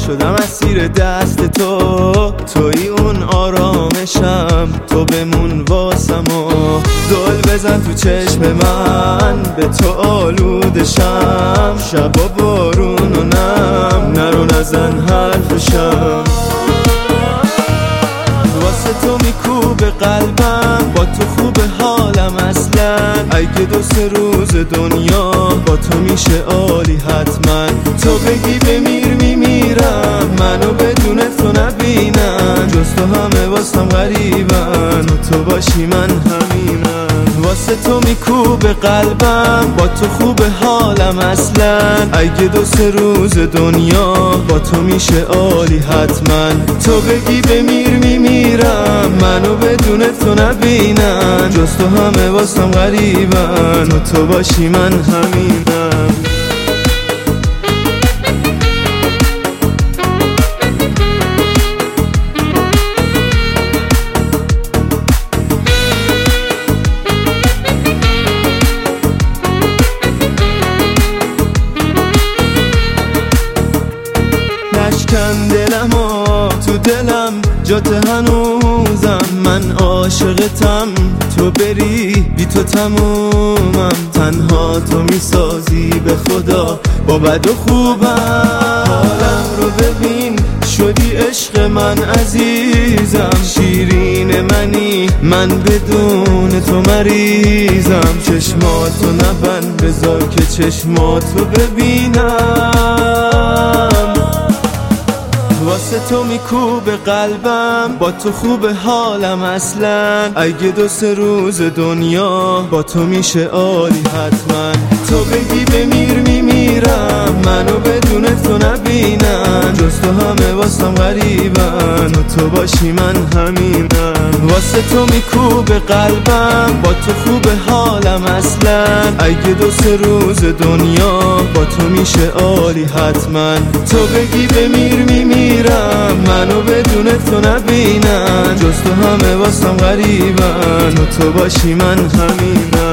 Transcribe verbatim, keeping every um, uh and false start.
شدم اسیر دست تو، توی اون آرامشم، تو بمون واسم و دل بزن تو چشم من، به تو آلودشم، شبا بارون و نم، نرو نزن حرفشم. واسه تو میکوبه قلبم، با تو خوبه حالم اصلا، اگه دو سه روز دنیا با تو میشه عالی حتما. تو بگی بمیر میمیرم، منو بدون تو نبینم، جز تو همه واسم غریبن، و تو باشی من همینم. واسه تو میکوبه قلبم، با تو خوبه حالم اصلا، اگه دو سه روز دنیا با تو میشه عالی حتما. تو بگی بمیر میمیرم، منو بدون تو نبینم، جز تو همه واسم غریبن، و تو باشی من همینم. نشکن دلم و تو دلم جات هنوزم، من عاشقتم، تو بری بی تو تمومم، تنها تو میسازی به خدا با بد و خوبم. حالم رو ببین شدی عشق من عزیزم، شیرین منی من بدون تو مریضم، چشماتو نبند بذار که چشماتو ببینم. واسه تو میکوبه قلبم، با تو خوبه حالم اصلا، اگه دو سه روز دنیا با تو میشه عالی حتما. تو بگی بمیر میمیرم، منو بدون تو نبینم، جز تو همه واسم غریبن، و تو باشی من همینم. واسه تو میکوبه قلبم، با تو خوبه حالم اصلا، اگه دو سه روز دنیا با تو میشه عالی حتما. تو بگی بمیر میمیرم، منو بدون تو نبینم، جز تو همه واسم غریبن، و تو باشی من همینم.